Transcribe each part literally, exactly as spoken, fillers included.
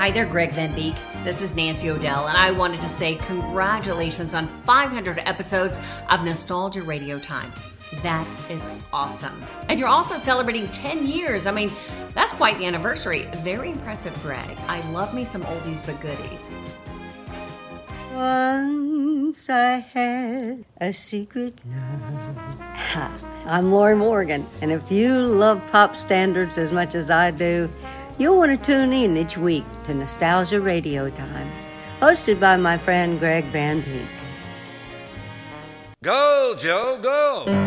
Hi there, Greg Van Beek. This is Nancy O'Dell, and I wanted to say congratulations on five hundred episodes of Nostalgia Radio Time. That is awesome. And you're also celebrating ten years. I mean, that's quite the anniversary. Very impressive, Greg. I love me some oldies but goodies. Once I had a secret love. Ha. I'm Lori Morgan, and if you love pop standards as much as I do, you'll want to tune in each week to Nostalgia Radio Time, hosted by my friend Greg Van Beek. Go, Joe, go!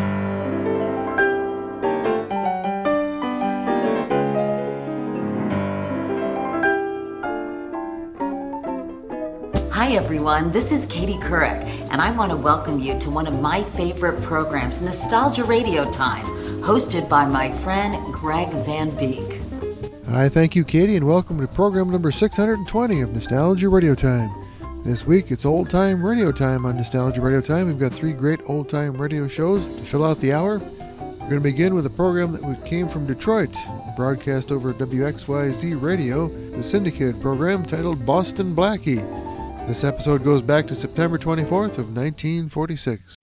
Hi everyone, this is Katie Couric, and I want to welcome you to one of my favorite programs, Nostalgia Radio Time, hosted by my friend Greg Van Beek. Hi, thank you, Katie, and welcome to program number six hundred twenty of Nostalgia Radio Time. This week, it's Old Time Radio Time on Nostalgia Radio Time. We've got three great old-time radio shows to fill out the hour. We're going to begin with a program that came from Detroit, broadcast over W X Y Z Radio, the syndicated program titled Boston Blackie. This episode goes back to September twenty-fourth of nineteen forty-six.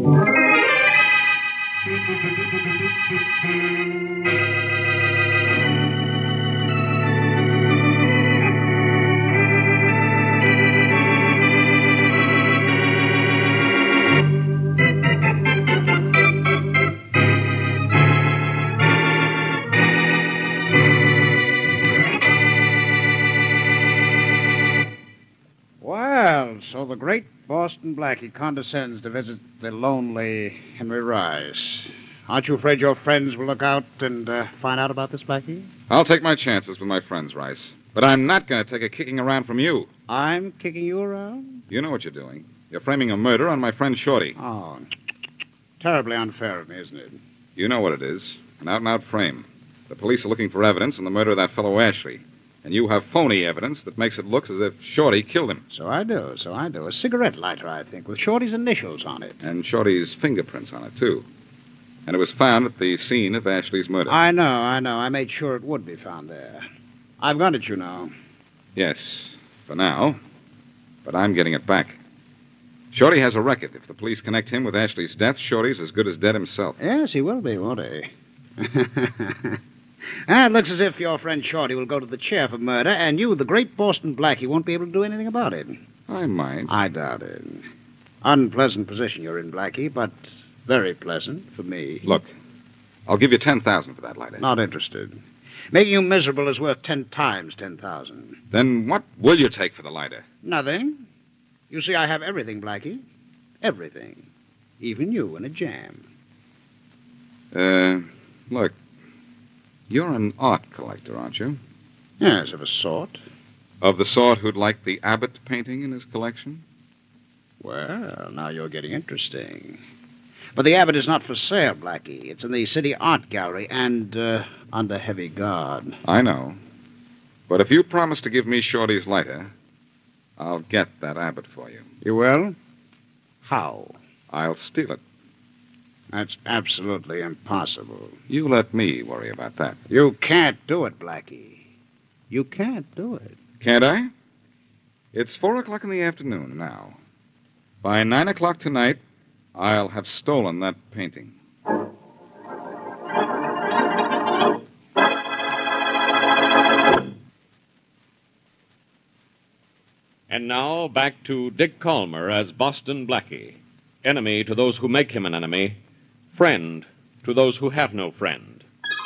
So the great Boston Blackie condescends to visit the lonely Henry Rice. Aren't you afraid your friends will look out and uh, find out about this, Blackie? I'll take my chances with my friends, Rice. But I'm not going to take a kicking around from you. I'm kicking you around? You know what you're doing. You're framing a murder on my friend Shorty. Oh, terribly unfair of me, isn't it? You know what it is. An out-and-out frame. The police are looking for evidence in the murder of that fellow Ashley. And you have phony evidence that makes it look as if Shorty killed him. So I do, so I do. A cigarette lighter, I think, with Shorty's initials on it. And Shorty's fingerprints on it, too. And it was found at the scene of Ashley's murder. I know, I know. I made sure it would be found there. I've got it, you know. Yes, for now. But I'm getting it back. Shorty has a record. If the police connect him with Ashley's death, Shorty's as good as dead himself. Yes, he will be, won't he? Ah, it looks as if your friend Shorty will go to the chair for murder, and you, the great Boston Blackie, won't be able to do anything about it. I might. I doubt it. Unpleasant position you're in, Blackie, but very pleasant for me. Look, I'll give you ten thousand for that lighter. Not interested. Making you miserable is worth ten times ten thousand. Then what will you take for the lighter? Nothing. You see, I have everything, Blackie. Everything. Even you in a jam. Uh, look. You're an art collector, aren't you? Yes, of a sort. Of the sort who'd like the Abbott painting in his collection? Well, now you're getting interesting. But the Abbott is not for sale, Blackie. It's in the City Art Gallery and uh, under heavy guard. I know. But if you promise to give me Shorty's lighter, I'll get that Abbott for you. You will? How? I'll steal it. That's absolutely impossible. You let me worry about that. You can't do it, Blackie. You can't do it. Can't I? It's four o'clock in the afternoon now. By nine o'clock tonight, I'll have stolen that painting. And now, back to Dick Calmer as Boston Blackie. Enemy to those who make him an enemy. Friend to those who have no friend.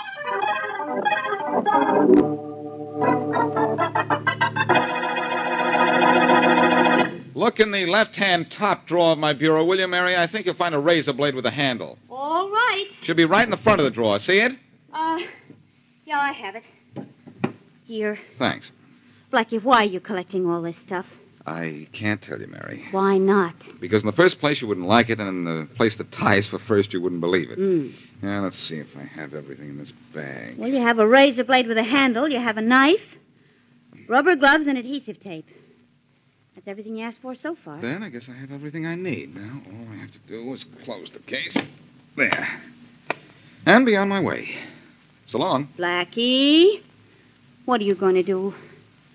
Look in the left-hand top drawer of my bureau, will you, Mary? I think you'll find a razor blade with a handle. All right. Should be right in the front of the drawer. See it? Uh, yeah, I have it. Here. Thanks. Blackie, why are you collecting all this stuff? I can't tell you, Mary. Why not? Because in the first place, you wouldn't like it, and in the place that ties for first, you wouldn't believe it. Mm. Yeah, let's see if I have everything in this bag. Well, you have a razor blade with a handle, you have a knife, rubber gloves, and adhesive tape. That's everything you asked for so far. Then I guess I have everything I need. Now, all I have to do is close the case. There. And be on my way. So long. Blackie, what are you going to do?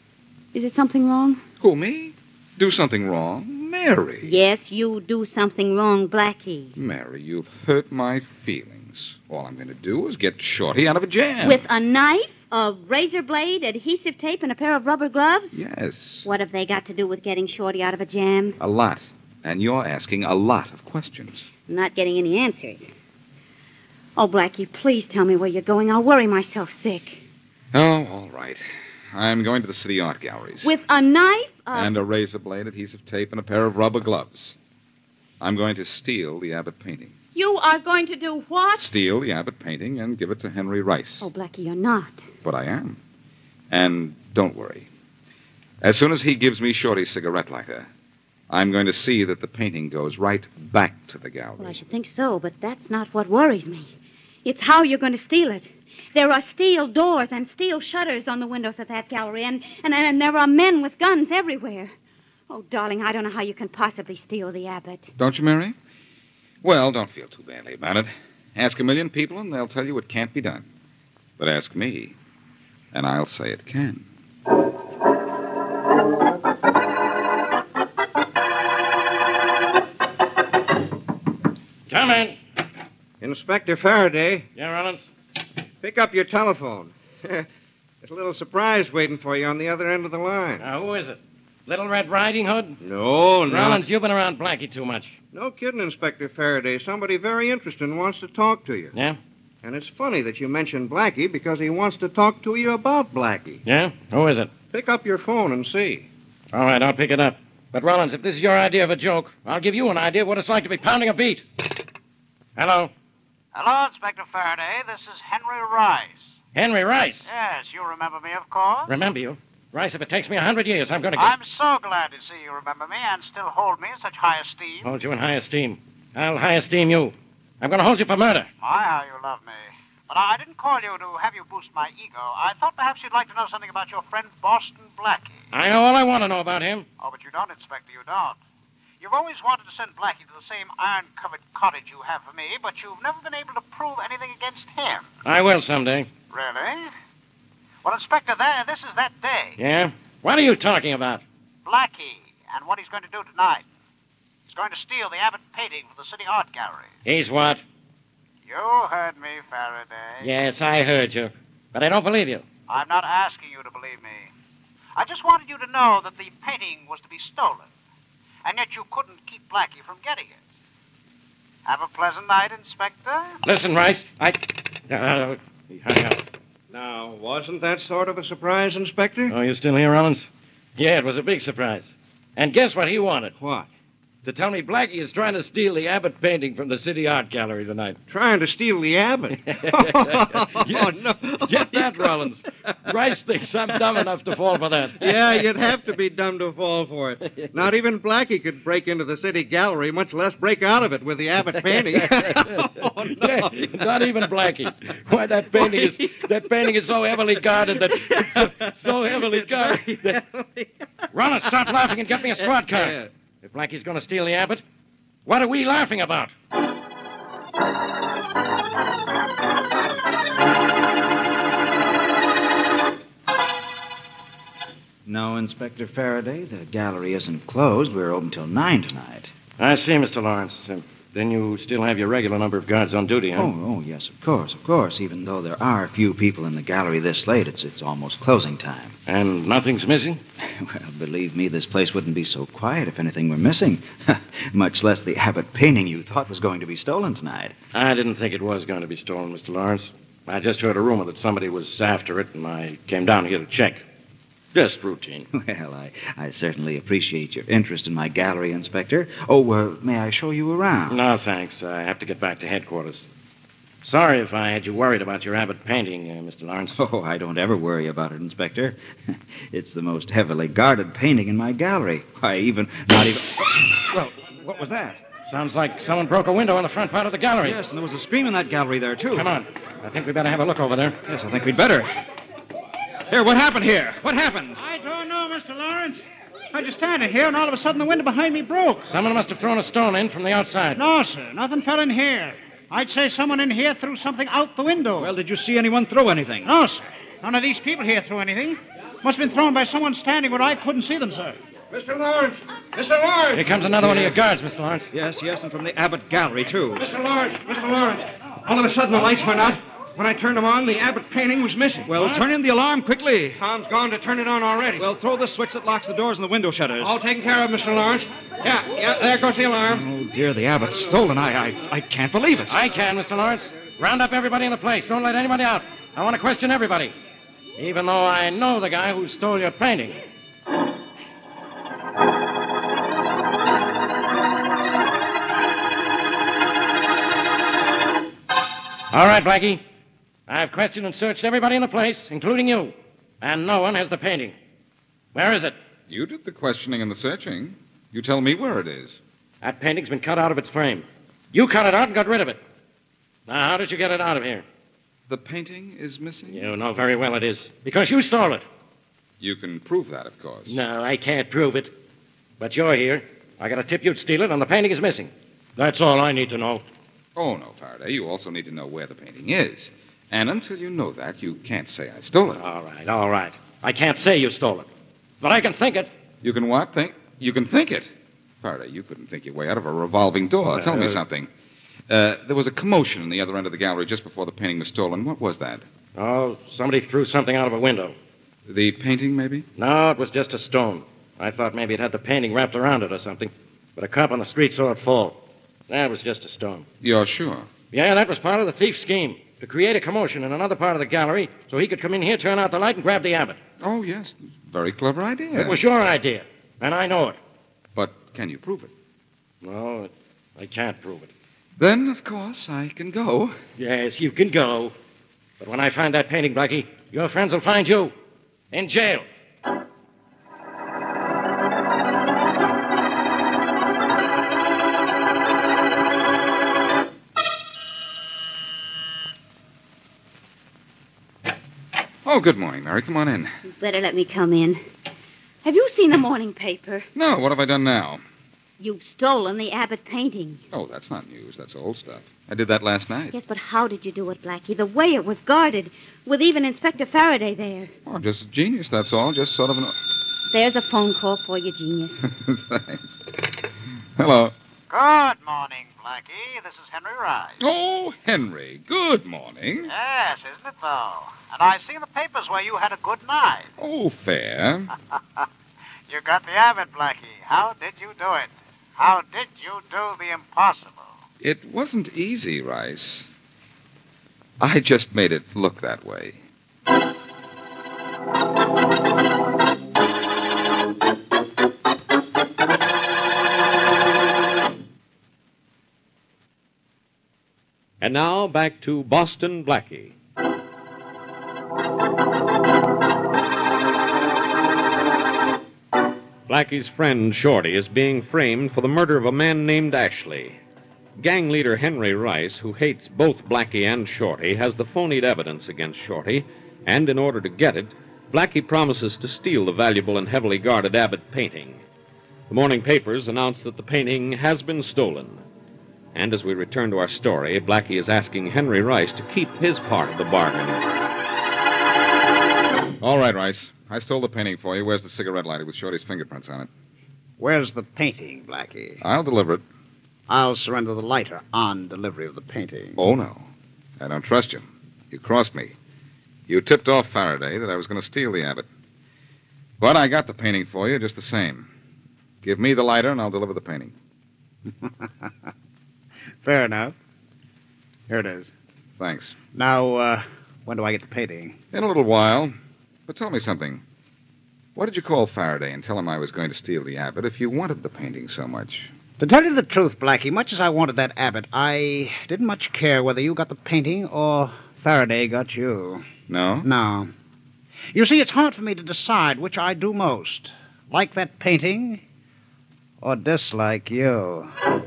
Is it something wrong? Who, me? Do something wrong? Mary. Yes, you do something wrong, Blackie. Mary, you've hurt my feelings. All I'm going to do is get Shorty out of a jam. With a knife, a razor blade, adhesive tape, and a pair of rubber gloves? Yes. What have they got to do with getting Shorty out of a jam? A lot. And you're asking a lot of questions. I'm not getting any answers. Oh, Blackie, please tell me where you're going. I'll worry myself sick. Oh, all right. I'm going to the city art galleries. With a knife? A... And a razor blade, adhesive tape, and a pair of rubber gloves. I'm going to steal the Abbott painting. You are going to do what? Steal the Abbott painting and give it to Henry Rice. Oh, Blackie, you're not. But I am. And don't worry. As soon as he gives me Shorty's cigarette lighter, I'm going to see that the painting goes right back to the gallery. Well, I should think so, but that's not what worries me. It's how you're going to steal it. There are steel doors and steel shutters on the windows of that gallery, and, and, and there are men with guns everywhere. Oh, darling, I don't know how you can possibly steal the Abbott. Don't you, Mary? Well, don't feel too badly about it. Ask a million people, and they'll tell you it can't be done. But ask me, and I'll say it can. Come in. Inspector Faraday. Yeah, Rollins? Pick up your telephone. There's a little surprise waiting for you on the other end of the line. Now, who is it? Little Red Riding Hood? No, no. Rollins, you've been around Blackie too much. No kidding, Inspector Faraday. Somebody very interesting wants to talk to you. Yeah? And it's funny that you mentioned Blackie because he wants to talk to you about Blackie. Yeah? Who is it? Pick up your phone and see. All right, I'll pick it up. But, Rollins, if this is your idea of a joke, I'll give you an idea of what it's like to be pounding a beat. Hello? Hello, Inspector Faraday. This is Henry Rice. Henry Rice? Yes, you remember me, of course. Remember you? Rice, if it takes me a hundred years, I'm going to get... I'm so glad to see you remember me and still hold me in such high esteem. Hold you in high esteem. I'll high esteem you. I'm going to hold you for murder. My, how you love me. But I didn't call you to have you boost my ego. I thought perhaps you'd like to know something about your friend Boston Blackie. I know all I want to know about him. Oh, but you don't, Inspector, you don't. You've always wanted to send Blackie to the same iron-covered cottage you have for me, but you've never been able to prove anything against him. I will someday. Really? Well, Inspector, there, this is that day. Yeah? What are you talking about? Blackie, and what he's going to do tonight. He's going to steal the Abbott painting from the City Art Gallery. He's what? You heard me, Faraday. Yes, I heard you. But I don't believe you. I'm not asking you to believe me. I just wanted you to know that the painting was to be stolen. And yet you couldn't keep Blackie from getting it. Have a pleasant night, Inspector. Listen, Rice, I... Uh, he hung up. Now, wasn't that sort of a surprise, Inspector? Oh, you still here, Rollins? Yeah, it was a big surprise. And guess what he wanted? What? To tell me Blackie is trying to steal the Abbott painting from the City Art Gallery tonight. Trying to steal the Abbott? Oh, no. Get that, Rollins. Rice thinks I'm dumb enough to fall for that. Yeah, you'd have to be dumb to fall for it. Not even Blackie could break into the City Gallery, much less break out of it with the Abbott painting. Oh, no. Yeah, not even Blackie. Why, that painting is that painting is so heavily guarded that it's so, so heavily guarded that... Rollins, stop laughing and get me a squad car. Yeah. If Blackie's going to steal the Abbott, what are we laughing about? No, Inspector Faraday, the gallery isn't closed. We're open till nine tonight. I see, Mister Lawrence. Uh, then you still have your regular number of guards on duty, huh? Oh, oh, yes, of course, of course. Even though there are a few people in the gallery this late, it's it's almost closing time. And nothing's missing? Well, believe me, this place wouldn't be so quiet if anything were missing. Much less the Abbott painting you thought was going to be stolen tonight. I didn't think it was going to be stolen, Mister Lawrence. I just heard a rumor that somebody was after it, and I came down here to check. Just routine. Well, I, I certainly appreciate your interest in my gallery, Inspector. Oh, uh, may I show you around? No, thanks. I have to get back to headquarters. Sorry if I had you worried about your Abbott painting, uh, Mister Lawrence. Oh, I don't ever worry about it, Inspector. It's the most heavily guarded painting in my gallery. Why, even, not even... Well, what was that? Sounds like someone broke a window in the front part of the gallery. Yes, and there was a scream in that gallery there, too. Come on. I think we better have a look over there. Yes, I think we'd better. Here, what happened here? What happened? I don't know, Mister Lawrence. I just standing here, and all of a sudden the window behind me broke. Someone must have thrown a stone in from the outside. No, sir. Nothing fell in here. I'd say someone in here threw something out the window. Well, did you see anyone throw anything? No, sir. None of these people here threw anything. Must have been thrown by someone standing where I couldn't see them, sir. Mister Lawrence! Mister Lawrence! Here comes another one of your guards, Mister Lawrence. Yes, yes, and from the Abbott Gallery, too. Mister Lawrence! Mister Lawrence! All of a sudden, the lights went out. When I turned them on, the Abbott painting was missing. Well, What? turn in the alarm quickly. Tom's gone to turn it on already. Well, throw the switch that locks the doors and the window shutters. All taken care of, Mister Lawrence. Yeah, yeah, there goes the alarm. Oh, dear, the Abbott's stolen. I, I, I can't believe it. I can, Mister Lawrence. Round up everybody in the place. Don't let anybody out. I want to question everybody. Even though I know the guy who stole your painting. All right, Blackie. I've questioned and searched everybody in the place, including you. And no one has the painting. Where is it? You did the questioning and the searching. You tell me where it is. That painting's been cut out of its frame. You cut it out and got rid of it. Now, how did you get it out of here? The painting is missing? You know very well it is. Because you stole it. You can prove that, of course. No, I can't prove it. But you're here. I got a tip you'd steal it, and the painting is missing. That's all I need to know. Oh, no, Faraday. You also need to know where the painting is. And until you know that, you can't say I stole it. All right, all right. I can't say you stole it. But I can think it. You can what? Think? You can think it. Faraday, you couldn't think your way out of a revolving door. Uh, Tell me something. Uh, there was a commotion in the other end of the gallery just before the painting was stolen. What was that? Oh, somebody threw something out of a window. The painting, maybe? No, it was just a stone. I thought maybe it had the painting wrapped around it or something. But a cop on the street saw it fall. That was just a stone. You're sure? Yeah, that was part of the thief's scheme. To create a commotion in another part of the gallery so he could come in here, turn out the light, and grab the Abbott. Oh, yes. Very clever idea. It was your idea, and I know it. But can you prove it? No, I can't prove it. Then, of course, I can go. Yes, you can go. But when I find that painting, Blackie, your friends will find you in jail. Oh, good morning, Mary. Come on in. You better let me come in. Have you seen the morning paper? No, what have I done now? You've stolen the Abbott painting. Oh, that's not news. That's old stuff. I did that last night. Yes, but how did you do it, Blackie? The way it was guarded, with even Inspector Faraday there. Oh, just genius, that's all. Just sort of an... There's a phone call for you, genius. Thanks. Hello. Good morning, Blackie. This is Henry Rice. Oh, Henry. Good morning. Yes, isn't it, though? And I see in the papers where you had a good night. Oh, fair. You got the Abbott, Blackie. How did you do it? How did you do the impossible? It wasn't easy, Rice. I just made it look that way. And now back to Boston Blackie. Blackie's friend Shorty is being framed for the murder of a man named Ashley. Gang leader Henry Rice, who hates both Blackie and Shorty, has the phonied evidence against Shorty, and in order to get it, Blackie promises to steal the valuable and heavily guarded Abbott painting. The morning papers announce that the painting has been stolen. And as we return to our story, Blackie is asking Henry Rice to keep his part of the bargain. All right, Rice. I stole the painting for you. Where's the cigarette lighter with Shorty's fingerprints on it? Where's the painting, Blackie? I'll deliver it. I'll surrender the lighter on delivery of the painting. Oh, no. I don't trust you. You crossed me. You tipped off Faraday that I was going to steal the Abbott. But I got the painting for you just the same. Give me the lighter and I'll deliver the painting. Fair enough. Here it is. Thanks. Now, uh, when do I get the painting? In a little while. But tell me something. What did you call Faraday and tell him I was going to steal the Abbott if you wanted the painting so much? To tell you the truth, Blackie, much as I wanted that Abbott, I didn't much care whether you got the painting or Faraday got you. No? No. You see, it's hard for me to decide which I do most. Like that painting or dislike you.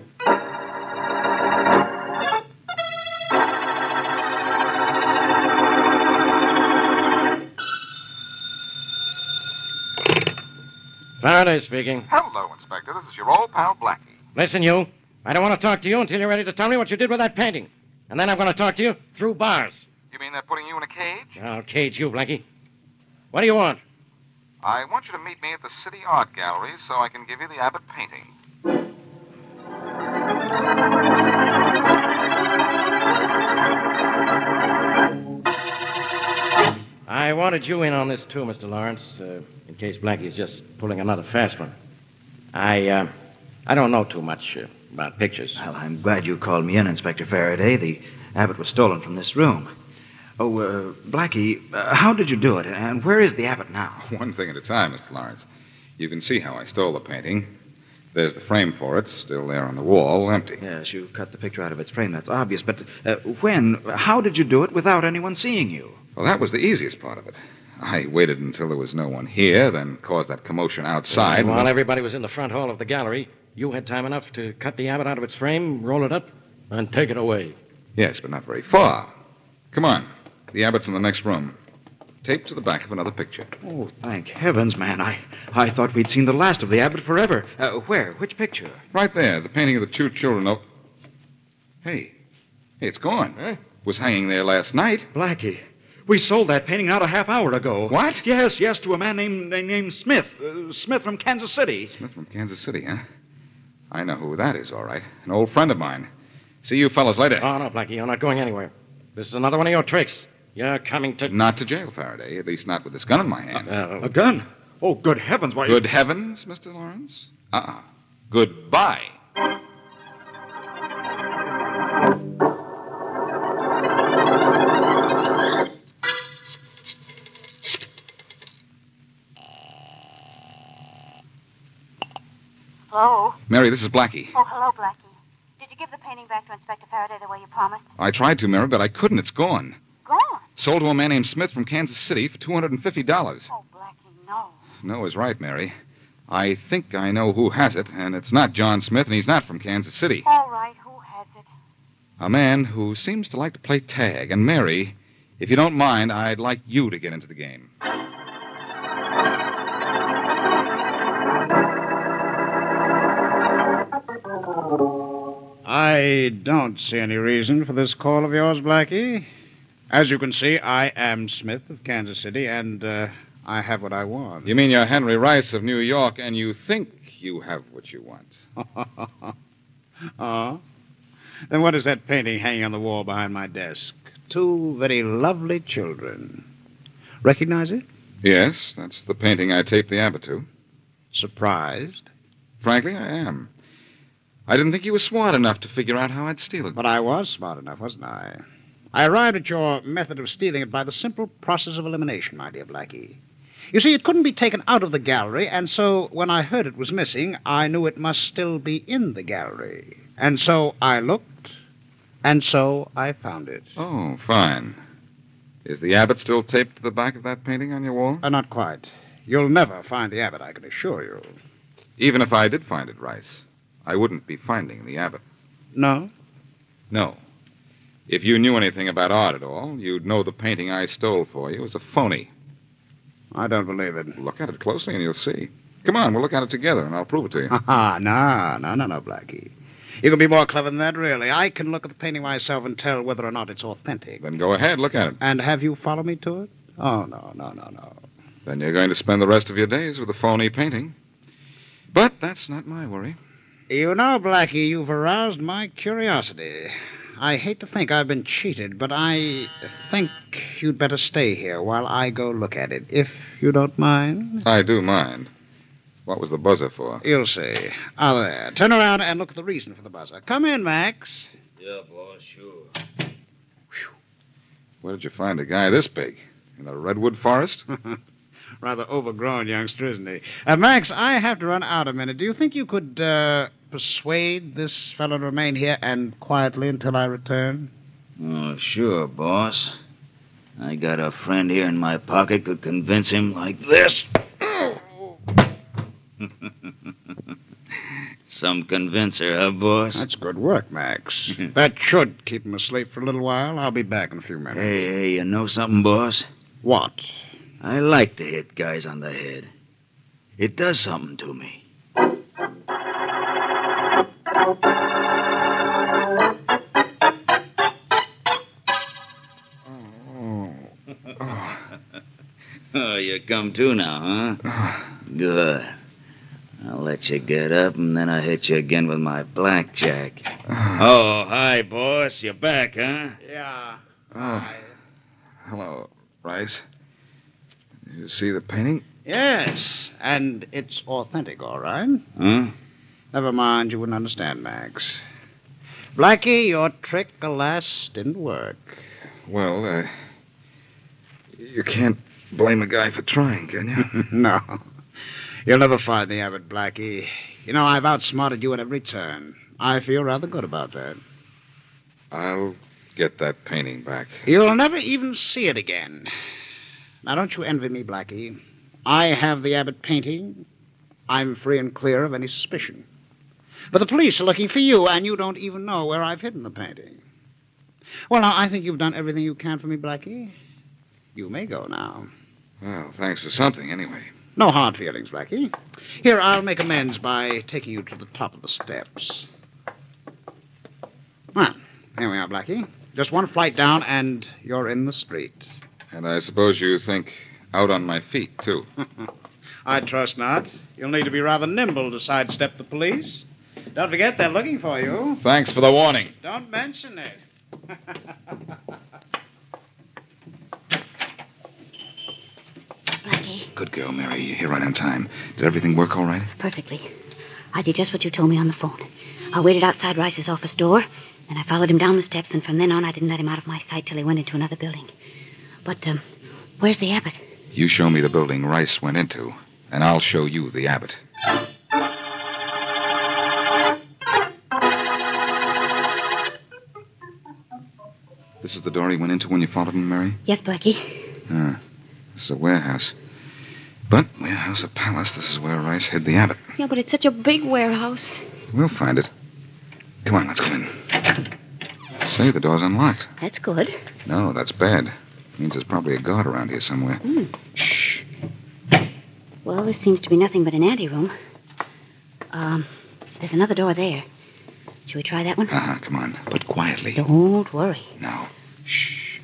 Faraday speaking. Hello, Inspector. This is your old pal, Blackie. Listen, you. I don't want to talk to you until you're ready to tell me what you did with that painting. And then I'm going to talk to you through bars. You mean they're putting you in a cage? I'll cage you, Blackie. What do you want? I want you to meet me at the City Art Gallery so I can give you the Abbott painting. I wanted you in on this, too, Mister Lawrence, uh, in case Blackie's just pulling another fast one. I, uh, I don't know too much uh, about pictures. Well, I'm glad you called me in, Inspector Faraday. The Abbott was stolen from this room. Oh, uh, Blackie, uh, how did you do it, and where is the Abbott now? One thing at a time, Mister Lawrence. You can see how I stole the painting. There's the frame for it, still there on the wall, empty. Yes, you cut the picture out of its frame, that's obvious. But uh, when, how did you do it without anyone seeing you? Well, that was the easiest part of it. I waited until there was no one here, then caused that commotion outside. And while everybody was in the front hall of the gallery, you had time enough to cut the Abbott out of its frame, roll it up, and take it away. Yes, but not very far. Come on. The Abbott's in the next room. Taped to the back of another picture. Oh, thank heavens, man. I, I thought we'd seen the last of the Abbott forever. Uh, where? Which picture? Right there, the painting of the two children. Oh, hey. Hey, it's gone. Huh? Was hanging there last night. Blackie, we sold that painting out a half hour ago. What? Yes, yes, to a man named named Smith. Uh, Smith from Kansas City. Smith from Kansas City, huh? I know who that is, all right. An old friend of mine. See you fellas later. Oh, no, Blackie, you're not going anywhere. This is another one of your tricks. You're coming to... Not to jail, Faraday. At least not with this gun in my hand. Uh, a gun? Oh, good heavens, why... Good heavens, Mister Lawrence? Uh-uh. Goodbye. Hello? Mary, this is Blackie. Oh, hello, Blackie. Did you give the painting back to Inspector Faraday the way you promised? I tried to, Mary, but I couldn't. It's gone. Gone? Sold to a man named Smith from Kansas City for two hundred fifty dollars. Oh, Blackie, no. No is right, Mary. I think I know who has it, and it's not John Smith, and he's not from Kansas City. All right, who has it? A man who seems to like to play tag. And, Mary, if you don't mind, I'd like you to get into the game. I don't see any reason for this call of yours, Blackie. As you can see, I am Smith of Kansas City, and uh, I have what I want. You mean you're Henry Rice of New York, and you think you have what you want? Oh? Then what is that painting hanging on the wall behind my desk? Two very lovely children. Recognize it? Yes, that's the painting I taped the Abbott to. Surprised? Frankly, I am. I didn't think you were smart enough to figure out how I'd steal it. But I was smart enough, wasn't I? I arrived at your method of stealing it by the simple process of elimination, my dear Blackie. You see, it couldn't be taken out of the gallery, and so when I heard it was missing, I knew it must still be in the gallery. And so I looked, and so I found it. Oh, fine. Is the Abbott still taped to the back of that painting on your wall? Uh, not quite. You'll never find the Abbott, I can assure you. Even if I did find it, Rice, I wouldn't be finding the Abbott. No? No. If you knew anything about art at all, you'd know the painting I stole for you was a phony. I don't believe it. Look at it closely and you'll see. Come on, we'll look at it together and I'll prove it to you. Ha no, no, no, no, Blackie. You can be more clever than that, really. I can look at the painting myself and tell whether or not it's authentic. Then go ahead, look at it. And have you follow me to it? Oh, no, no, no, no. Then you're going to spend the rest of your days with a phony painting. But that's not my worry. You know, Blackie, you've aroused my curiosity. I hate to think I've been cheated, but I think you'd better stay here while I go look at it, if you don't mind. I do mind. What was the buzzer for? You'll see. Ah, there. Turn around and look at the reason for the buzzer. Come in, Max. Yeah, boss, sure. Whew. Where did you find a guy this big? In the redwood forest? Rather overgrown youngster, isn't he? Uh, Max, I have to run out a minute. Do you think you could uh, persuade this fellow to remain here and quietly until I return? Oh, sure, boss. I got a friend here in my pocket could convince him like this. Some convincer, huh, boss? That's good work, Max. That should keep him asleep for a little while. I'll be back in a few minutes. Hey, hey, you know something, boss? What? I like to hit guys on the head. It does something to me. Oh. Oh. Oh, you come to now, huh? Good. I'll let you get up, and then I'll hit you again with my blackjack. Oh, hi, boss. You're back, huh? Yeah. Oh. Hello, Rice. Did you see the painting? Yes, and it's authentic, all right. Huh? Never mind, you wouldn't understand, Max. Blackie, your trick, alas, didn't work. Well, uh, you can't blame a guy for trying, can you? No. You'll never find the Abbott, Blackie. You know, I've outsmarted you at every turn. I feel rather good about that. I'll get that painting back. You'll never even see it again. Now, don't you envy me, Blackie. I have the Abbott painting. I'm free and clear of any suspicion. But the police are looking for you, and you don't even know where I've hidden the painting. Well, now, I think you've done everything you can for me, Blackie. You may go now. Well, thanks for something, anyway. No hard feelings, Blackie. Here, I'll make amends by taking you to the top of the steps. Well, here we are, Blackie. Just one flight down, and you're in the street. And I suppose you think out on my feet, too. I trust not. You'll need to be rather nimble to sidestep the police. Don't forget they're looking for you. Thanks for the warning. Don't mention it. Blackie. Good girl, Mary. You're here right on time. Did everything work all right? Perfectly. I did just what you told me on the phone. I waited outside Rice's office door, then I followed him down the steps, and from then on I didn't let him out of my sight till he went into another building. But, um, where's the Abbott? You show me the building Rice went into, and I'll show you the Abbott. This is the door he went into when you followed him, Mary? Yes, Blackie. Ah, this is a warehouse. But warehouse or palace, this is where Rice hid the Abbott. Yeah, but it's such a big warehouse. We'll find it. Come on, let's go in. Say, the door's unlocked. That's good. No, that's bad. Means there's probably a guard around here somewhere. Mm. Shh. Well, this seems to be nothing but an anteroom. Um, there's another door there. Should we try that one? Uh-huh, come on. But quietly. Don't worry. No. Shh.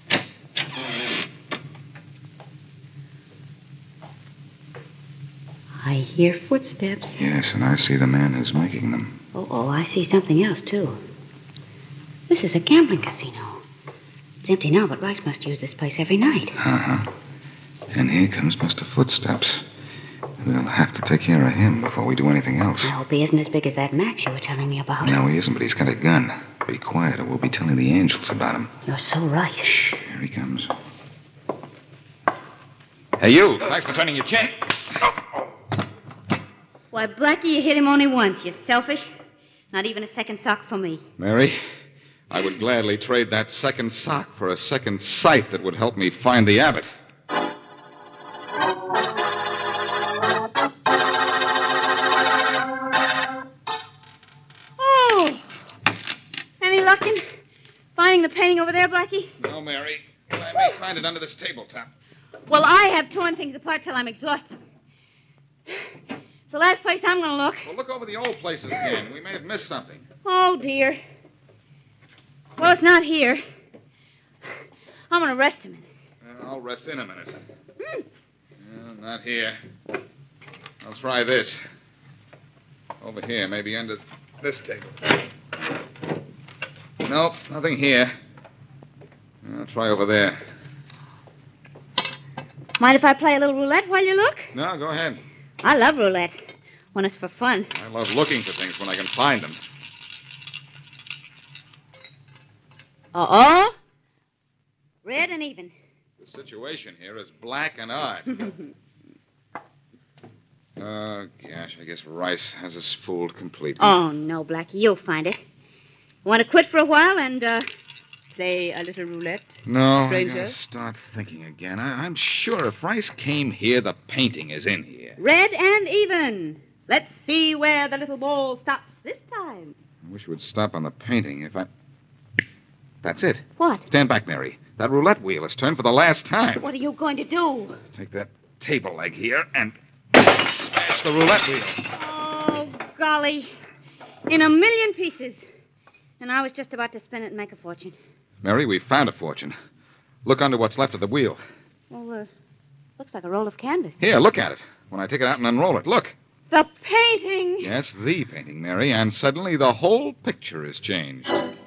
I hear footsteps. Yes, and I see the man who's making them. Oh, oh, I see something else, too. This is a gambling casino. It's empty now, but Rice must use this place every night. Uh-huh. And here comes Mister Footsteps. We'll have to take care of him before we do anything else. I hope he isn't as big as that Max you were telling me about. No, he isn't, but he's got a gun. Be quiet, or we'll be telling the angels about him. You're so right. Shh, here he comes. Hey, you. Thanks for turning your chin. Why, Blackie, you hit him only once, you selfish. Not even a second sock for me. Mary, I would gladly trade that second sock for a second sight that would help me find the Abbott. Oh! Any luck in finding the painting over there, Blackie? No, Mary. I may find it under this tabletop. Well, I have torn things apart till I'm exhausted. It's the last place I'm going to look. Well, look over the old places again. We may have missed something. Oh, dear. Well, it's not here. I'm going to rest a minute. Uh, I'll rest in a minute. Hmm. Uh, not here. I'll try this. Over here, maybe under this table. Nope, nothing here. I'll try over there. Mind if I play a little roulette while you look? No, go ahead. I love roulette when it's for fun. I love looking for things when I can find them. Uh-oh. Red and even. The situation here is black and odd. Oh, gosh, I guess Rice has us fooled completely. Oh, no, Blackie, you'll find it. Want to quit for a while and, uh, play a little roulette? No, stranger? I gotta start thinking again. I, I'm sure if Rice came here, the painting is in here. Red and even. Let's see where the little ball stops this time. I wish it would stop on the painting if I... That's it. What? Stand back, Mary. That roulette wheel has turned for the last time. What are you going to do? Take that table leg here and smash the roulette wheel. Oh, golly. In a million pieces. And I was just about to spin it and make a fortune. Mary, we found a fortune. Look under what's left of the wheel. Well, uh, Looks like a roll of canvas. Here, look at it. When I take it out and unroll it, look. The painting! Yes, the painting, Mary, and suddenly the whole picture is changed.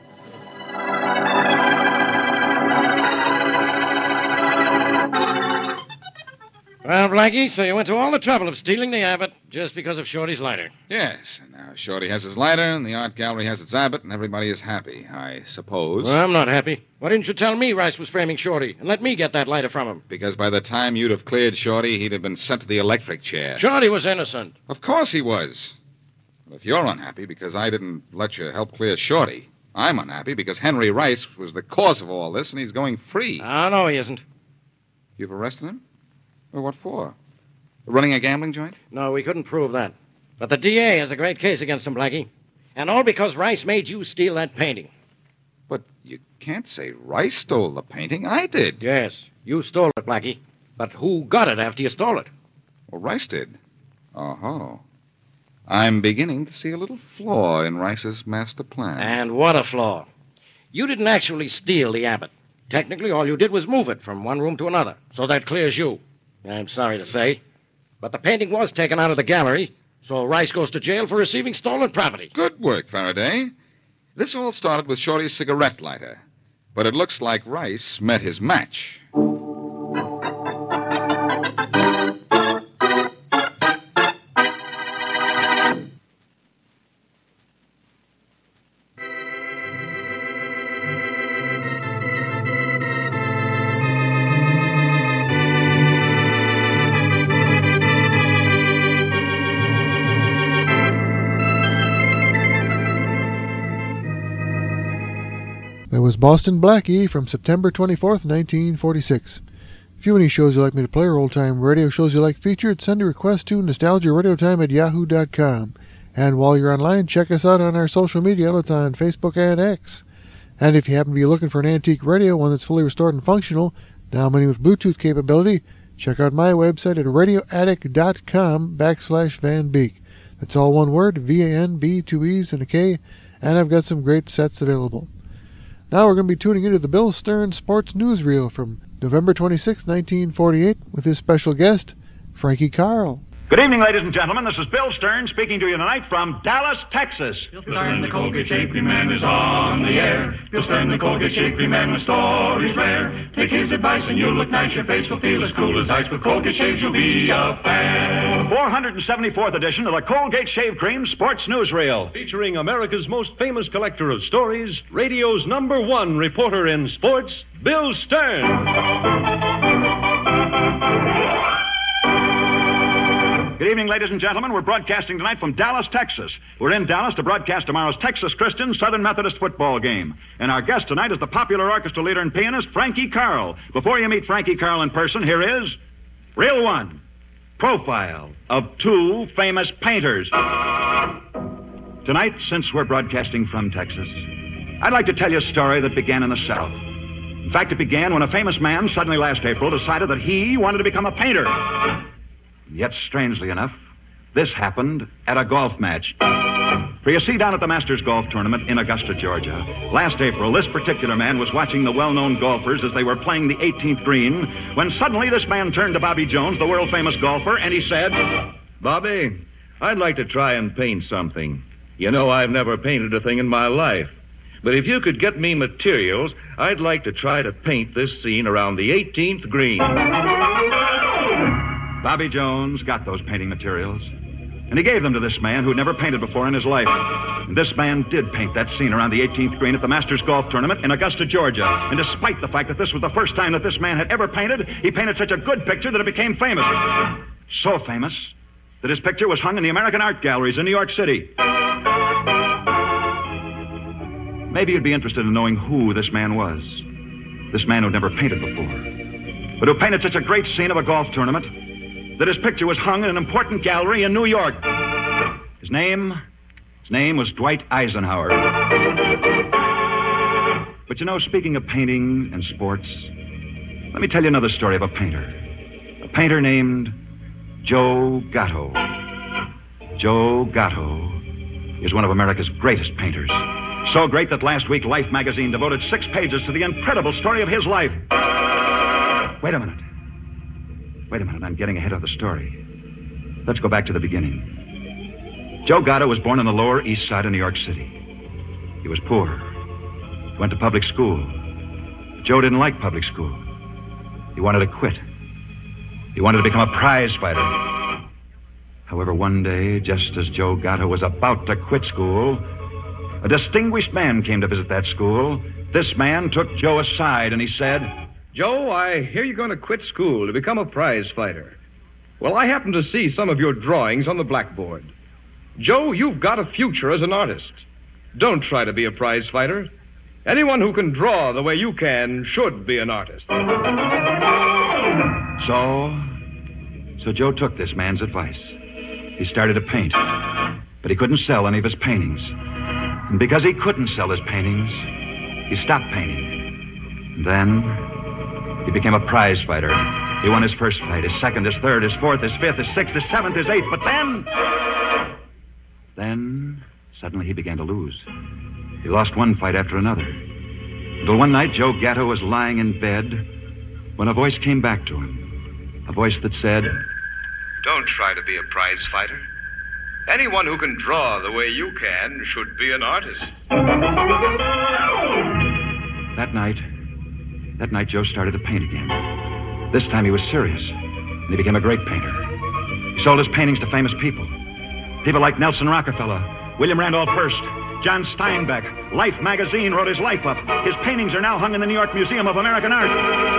Well, Blackie, so you went to all the trouble of stealing the Abbott just because of Shorty's lighter. Yes, and now Shorty has his lighter, and the art gallery has its Abbott, and everybody is happy, I suppose. Well, I'm not happy. Why didn't you tell me Rice was framing Shorty and let me get that lighter from him? Because by the time you'd have cleared Shorty, he'd have been sent to the electric chair. Shorty was innocent. Of course he was. Well, if you're unhappy because I didn't let you help clear Shorty, I'm unhappy because Henry Rice was the cause of all this, and he's going free. Oh, no, he isn't. You've arrested him? Well, what for? Running a gambling joint? No, we couldn't prove that. But the D A has a great case against him, Blackie. And all because Rice made you steal that painting. But you can't say Rice stole the painting. I did. Yes, you stole it, Blackie. But who got it after you stole it? Well, Rice did. Oh-ho. I'm beginning to see a little flaw in Rice's master plan. And what a flaw. You didn't actually steal the Abbott. Technically, all you did was move it from one room to another. So that clears you. I'm sorry to say. But the painting was taken out of the gallery, so Rice goes to jail for receiving stolen property. Good work, Faraday. This all started with Shorty's cigarette lighter. But it looks like Rice met his match. That was Boston Blackie from September twenty-fourth, nineteen forty-six. If you have any shows you'd like me to play or old-time radio shows you like featured, send a request to nostalgia radio time at yahoo dot com. And while you're online, check us out on our social media outlets on Facebook and X. And if you happen to be looking for an antique radio, one that's fully restored and functional, now many with Bluetooth capability, check out my website at radioattic.com backslash Van Beek. That's all one word, V A N B, two E's and a K, and I've got some great sets available. Now we're going to be tuning into the Bill Stern Sports Newsreel from November twenty-sixth, nineteen forty-eight, with his special guest, Frankie Carl. Good evening, ladies and gentlemen. This is Bill Stern speaking to you tonight from Dallas, Texas. Bill Stern, the Colgate Shave Cream Man, is on the air. Bill Stern, the Colgate Shave Cream Man, with stories rare. Take his advice and you'll look nice. Your face will feel as cool as ice. With Colgate Shaves, you'll be a fan. The four hundred seventy-fourth edition of the Colgate Shave Cream Sports Newsreel. Featuring America's most famous collector of stories, radio's number one reporter in sports, Bill Stern. Good evening, ladies and gentlemen. We're broadcasting tonight from Dallas, Texas. We're in Dallas to broadcast tomorrow's Texas Christian Southern Methodist football game. And our guest tonight is the popular orchestra leader and pianist, Frankie Carl. Before you meet Frankie Carl in person, here is Reel One, Profile of Two Famous Painters. Tonight, since we're broadcasting from Texas, I'd like to tell you a story that began in the South. In fact, it began when a famous man suddenly last April decided that he wanted to become a painter. Yet, strangely enough, this happened at a golf match. For you see, down at the Masters Golf Tournament in Augusta, Georgia, last April, this particular man was watching the well-known golfers as they were playing the eighteenth green, when suddenly this man turned to Bobby Jones, the world-famous golfer, and he said, "Bobby, I'd like to try and paint something. You know, I've never painted a thing in my life. But if you could get me materials, I'd like to try to paint this scene around the eighteenth green." Bobby Jones got those painting materials, and he gave them to this man who'd never painted before in his life. And this man did paint that scene around the eighteenth green at the Masters Golf Tournament in Augusta, Georgia. And despite the fact that this was the first time that this man had ever painted, he painted such a good picture that it became famous. So famous that his picture was hung in the American art galleries in New York City. Maybe you'd be interested in knowing who this man was. This man who'd never painted before, but who painted such a great scene of a golf tournament that his picture was hung in an important gallery in New York. His name, his name was Dwight Eisenhower. But you know, speaking of painting and sports, let me tell you another story of a painter. A painter named Joe Gatto. Joe Gatto is one of America's greatest painters. So great that last week Life magazine devoted six pages to the incredible story of his life. Wait a minute. Wait a minute, I'm getting ahead of the story. Let's go back to the beginning. Joe Gatto was born on the Lower East Side of New York City. He was poor. He went to public school. Joe didn't like public school. He wanted to quit. He wanted to become a prize fighter. However, one day, just as Joe Gatto was about to quit school, a distinguished man came to visit that school. This man took Joe aside and he said, Joe, I hear you're going to quit school to become a prize fighter. Well, I happen to see some of your drawings on the blackboard. Joe, you've got a future as an artist. Don't try to be a prize fighter. Anyone who can draw the way you can should be an artist. So, so Joe took this man's advice. He started to paint, but he couldn't sell any of his paintings. And because he couldn't sell his paintings, he stopped painting. And then he became a prize fighter. He won his first fight, his second, his third, his fourth, his fifth, his sixth, his seventh, his eighth. But then, then suddenly he began to lose. He lost one fight after another. Until one night, Joe Gatto was lying in bed when a voice came back to him. A voice that said, Don't try to be a prize fighter. Anyone who can draw the way you can should be an artist. That night, that night Joe started to paint again. This time he was serious, and he became a great painter. He sold his paintings to famous people. People like Nelson Rockefeller, William Randolph Hearst, John Steinbeck. Life magazine wrote his life up. His paintings are now hung in the New York Museum of American Art.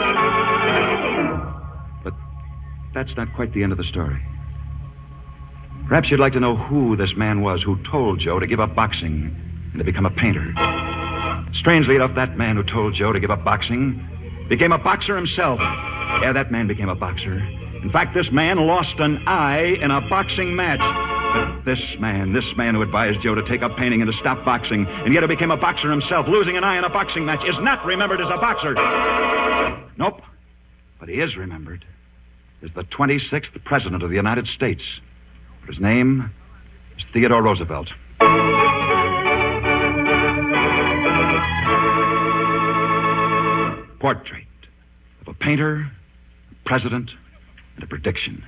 But that's not quite the end of the story. Perhaps you'd like to know who this man was who told Joe to give up boxing and to become a painter. Strangely enough, that man who told Joe to give up boxing became a boxer himself. Yeah, that man became a boxer. In fact, this man lost an eye in a boxing match. But this man, this man who advised Joe to take up painting and to stop boxing, and yet who became a boxer himself, losing an eye in a boxing match, is not remembered as a boxer. Nope. But he is remembered as the twenty-sixth President of the United States. But his name is Theodore Roosevelt. Portrait of a painter, a president, and a prediction.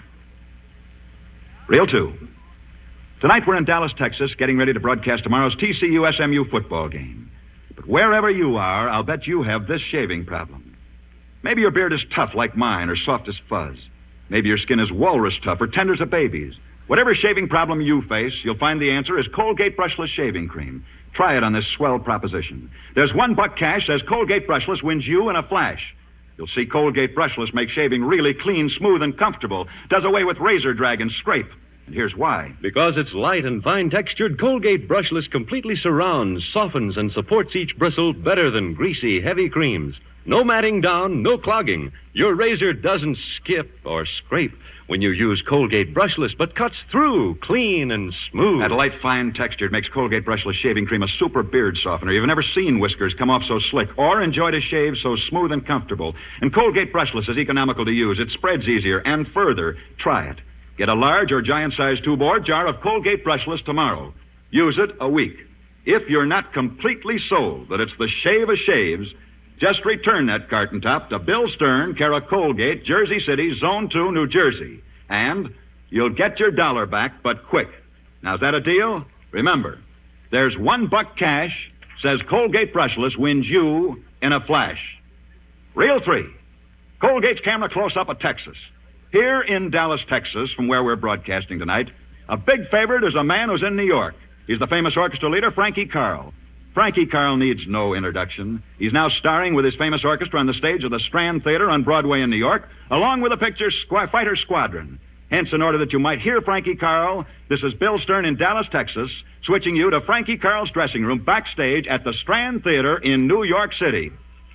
Reel two. Tonight we're in Dallas, Texas, getting ready to broadcast tomorrow's T C U S M U football game. But wherever you are, I'll bet you have this shaving problem. Maybe your beard is tough like mine or soft as fuzz. Maybe your skin is walrus tough or tender as a baby's. Whatever shaving problem you face, you'll find the answer is Colgate Brushless Shaving Cream. Try it on this swell proposition. There's one buck cash says Colgate Brushless wins you in a flash. You'll see Colgate Brushless make shaving really clean, smooth, and comfortable. Does away with razor drag and scrape. And here's why. Because its light and fine-textured Colgate Brushless completely surrounds, softens, and supports each bristle better than greasy, heavy creams. No matting down, no clogging. Your razor doesn't skip or scrape when you use Colgate Brushless, but cuts through, clean and smooth. That light, fine texture makes Colgate Brushless Shaving Cream a super beard softener. You've never seen whiskers come off so slick or enjoyed a shave so smooth and comfortable. And Colgate Brushless is economical to use. It spreads easier. And further, try it. Get a large or giant-sized two-board jar of Colgate Brushless tomorrow. Use it a week. If you're not completely sold that it's the shave of shaves, just return that carton top to Bill Stern, care of Colgate, Jersey City, Zone two, New Jersey. And you'll get your dollar back, but quick. Now, is that a deal? Remember, there's one buck cash, says Colgate Brushless wins you in a flash. Reel three. Colgate's camera close-up of Texas. Here in Dallas, Texas, from where we're broadcasting tonight, a big favorite is a man who's in New York. He's the famous orchestra leader, Frankie Carl. Frankie Carl needs no introduction. He's now starring with his famous orchestra on the stage of the Strand Theater on Broadway in New York, along with the picture Squ- Fighter Squadron. Hence, in order that you might hear Frankie Carl, this is Bill Stern in Dallas, Texas, switching you to Frankie Carl's dressing room backstage at the Strand Theater in New York City.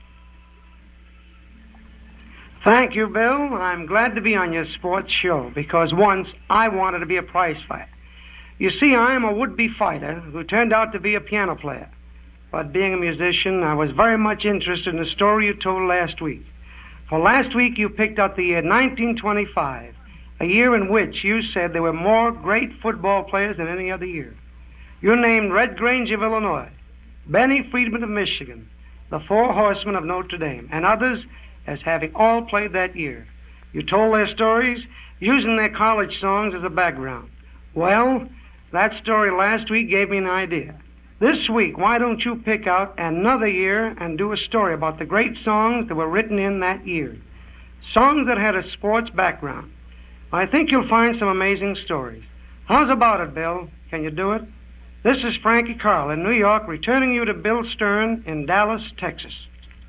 Thank you, Bill. I'm glad to be on your sports show because once I wanted to be a prize fighter. You see, I am a would-be fighter who turned out to be a piano player. But being a musician, I was very much interested in the story you told last week. For last week, you picked out the year nineteen twenty-five, a year in which you said there were more great football players than any other year. You named Red Grange of Illinois, Benny Friedman of Michigan, the Four Horsemen of Notre Dame, and others as having all played that year. You told their stories using their college songs as a background. Well, that story last week gave me an idea. This week, why don't you pick out another year and do a story about the great songs that were written in that year? Songs that had a sports background. I think you'll find some amazing stories. How's about it, Bill? Can you do it? This is Frankie Carl in New York, returning you to Bill Stern in Dallas, Texas.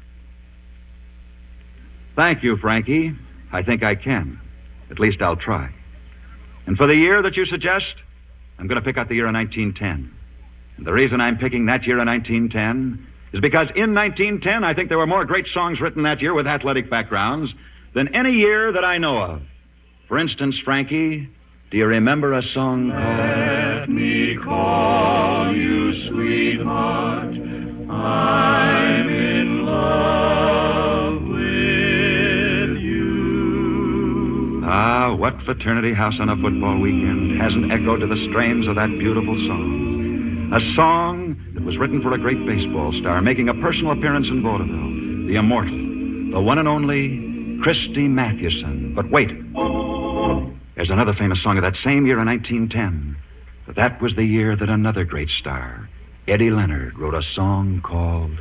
Thank you, Frankie. I think I can. At least I'll try. And for the year that you suggest, I'm going to pick out the year of nineteen ten. And the reason I'm picking that year of nineteen ten is because in nineteen ten, I think there were more great songs written that year with athletic backgrounds than any year that I know of. For instance, Frankie, do you remember a song called... Let me call you sweetheart, I'm in love with you. Ah, what fraternity house on a football weekend hasn't echoed to the strains of that beautiful song? A song that was written for a great baseball star making a personal appearance in vaudeville, the immortal, the one and only Christy Mathewson. But wait, there's another famous song of that same year of nineteen ten. But that was the year that another great star, Eddie Leonard, wrote a song called